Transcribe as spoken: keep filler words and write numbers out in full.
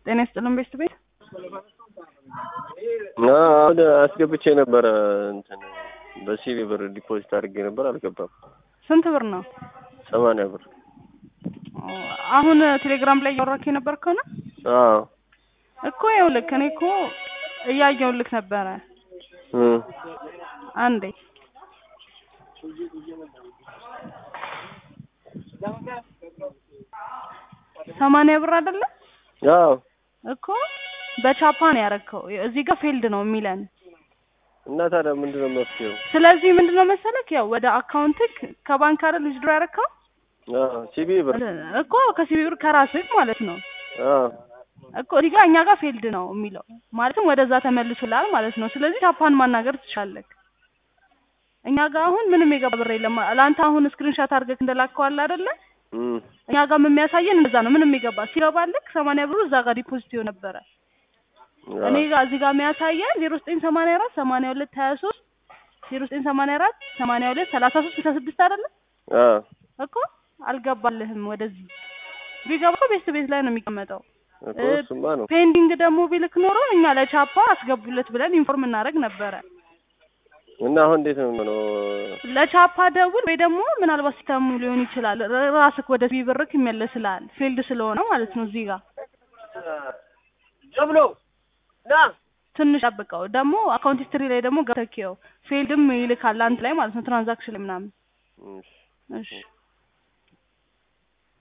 ጤና ይስጥልን ቤት ቤት አሁን አስገብቼ ነበር እንትን በሲቪ ብር ዲፖዚት አድርጌ ነበር አልገባም። ስንት ብር ነው? ሰማንያ ብር። አሁን ቴሌግራም ላይ ያወራክ ነበር ከሆነ አዎ እኮ ይኸውልህ እኔ እኮ እያየሁልክ ነበረ እ አንዴ ሰማንያ ብር አይደለ? አዎ እኮ በቻፓን ያረከው እዚህ ጋር ፊልድ ነው የሚለን እና ታዲያ ምንድነው መፍትሄው? ስለዚህ ምንድነው መሰለክ ያው ወደ አካውንትክ ከባንክ አይደል ዊዝድሮ ያረከው? አዎ ሲቢ ብር እኮ ከሲቢ ብር ከራስክ ማለት ነው። አዎ እኮ እዚህ ጋር እኛ ጋር ፊልድ ነው የሚለው ማለትም ወደዛ ተመልሶላል ማለት ነው። ስለዚህ ቻፓን ማናገር ትችላለህ። እኛ ጋር አሁን ምንም የገባ ብር የለም። ላንተ አሁን ስክሪንሾት አድርገህ እንደላከው አለ አይደለ? እኛ ጋር የሚያሳየን እንደዛ ነው። ምንም የገባ ሲገባልክ ሰማንያ ብሩ እዛ ጋር ዲፖዚት ይሆን ነበር። እኔ ጋር እዚህ ጋር የሚያሳየን ዜሮ ዘጠኝ ሰማንያ አራት ሰማንያ ሁለት ሀያ ሶስት ዜሮ ዘጠኝ ሰማንያ አራት ሰማንያ ሁለት ሰላሳ ሶስት ስልሳ ስድስት አይደለ? አዎ እኮ አልገባልህም። ወደዚህ ቢገባ ቤት ቤት ላይ ነው የሚቀመጠው። እኮ እሱማ ነው። ፔንዲንግ ደግሞ ቢልክ ኖሮ እኛ ለቻፓ አስገቡለት ብለን ኢንፎርም እናደርግ ነበረ። እና አሁን እንዴት ነው ነው ለቻፓ ደውል ወይ ደግሞ ምናልባት ሲስተሙ ሊሆን ይችላል ራስክ ወደ ቢብርክ ይመለስልሃል ፊልድ ስለሆነ ማለት ነው። እዚህ ጋር ጀብሎ ና ትንሽ ጠብቀው። ደግሞ አካውንት ሂስትሪ ላይ ደግሞ ገብተህ ፊልድም ይልካል አንተ ላይ ማለት ነው ትራንዛክሽን ምናምን። እሺ እሺ